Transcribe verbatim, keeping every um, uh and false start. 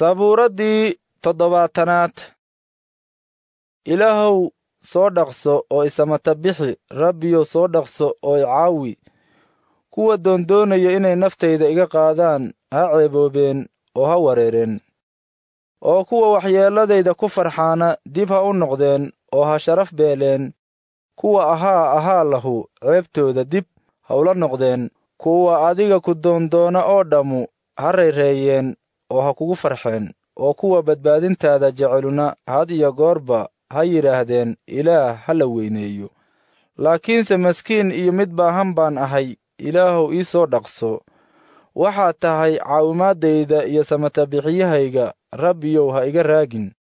sabuuraddii toddobaatanaad. ilaahow soo dhaqso oo isamata bixi, rabbiyow soo dhaqso oo i caawi. kuwa doondoonaya inay naftayda iga qaadaan ha ceeboobeen oo ha wareereen, oo kuwa waxyeelladayda ku farxaana dib ha u noqdeen oo ha sharaf beeleen. kuwa ahaa ahaa lahu ceebtooda dib ha ula noqdeen, kuwa adiga ku doondoona oo dhammu ha rayreeyeen oo ha kugu farxeen, oo kuwa badbaadintaada jeceluna had iyo goorba ha yidhaahdeen ilaah ha la weyneeyo. laakiinse maskiin iyo mid baahan baan ahay, ilaahow ii soo dhaqso. waxaad tahay caawimaadayda iyo samatabixiyahayga, rabbiyow ha iga raagin.